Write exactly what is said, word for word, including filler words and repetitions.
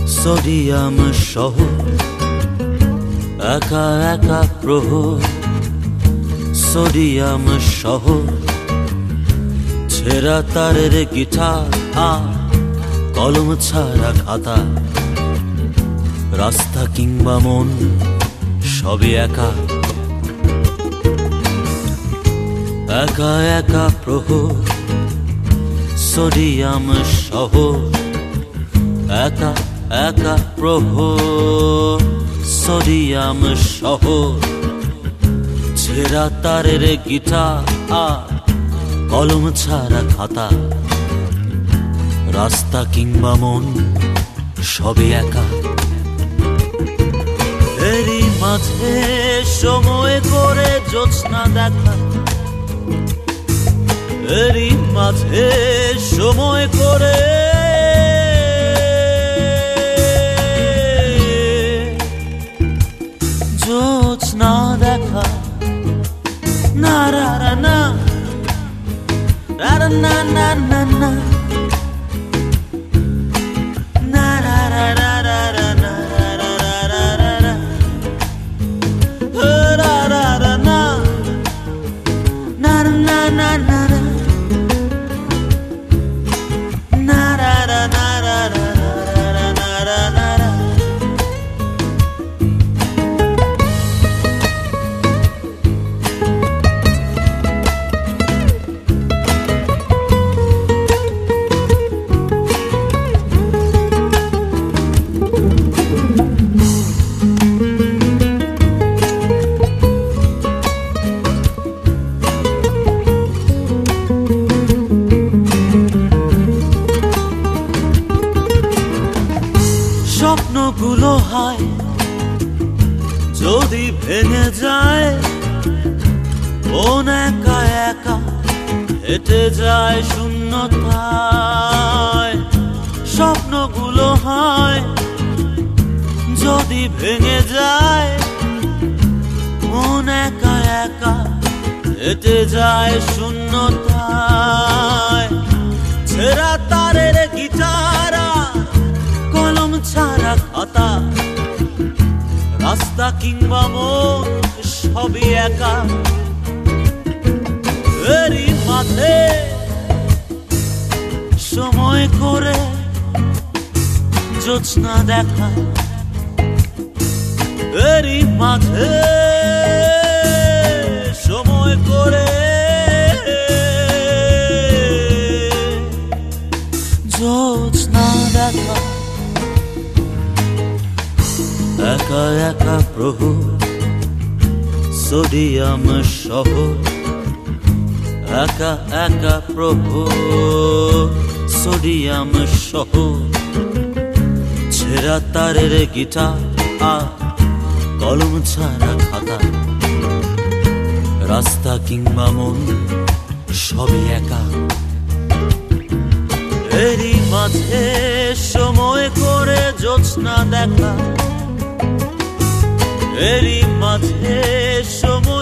Sodium শহর, একা একা প্রহর। সোডিয়াম শহর, ছেঁড়া তারের গিটার আর কলম ছাড়া খাতা। রাস্তা কিংবা মন সবই একা, একা একা প্রহর। সোডিয়াম শহর, একা একা প্রহর। সোডিয়াম শহর, ছেঁড়া তারের গিটার আর কলম ছাড়া খাতা। রাস্তা কিংবা মন সবই একা। এরই মাঝে সময় করে জোছনা দেখা, এরই মাঝে সময় করে জোছনা দেখা। না রা রা না, রা রা না না না না, না রা রা রা রা রা না, রা রা রা রা রা, রা রা রা না, না না না না না, না রা রা না রা রা রা রা রা রা রা। স্বপ্নগুলো হয় যদি ভেঙে যায়, মন একা একা হেঁটে যায় শূন্যতায়। স্বপ্নগুলো হয় যদি ভেঙে যায়, মন একা একা হেঁটে যায় শূন্যতায়। ছেঁড়া তারের গিটার কলম ছাড়া খাতা। রাস্তা কিংবা মন সবই একা। এরই মাঝে সময় করে জোছনা দেখা, এরই মাঝে সময় করে জোছনা দেখা। একা একা প্রহর, সোডিয়াম শহর, একা একা প্রহর। সোডিয়াম শহর, ছেঁড়া তারের গিটার আর কলম ছাড়া খাতা। রাস্তা কিংবা মন সবই একা। এরই মাঝে সময় করে জোছনা দেখা, এরই মাঝে সময়